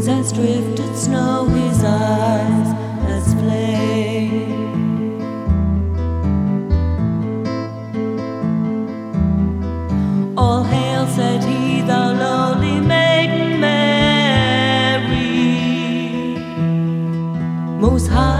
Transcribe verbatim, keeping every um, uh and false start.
as drifted snow, his eyes as flame. All hail, said he, thou lonely maiden Mary, most high.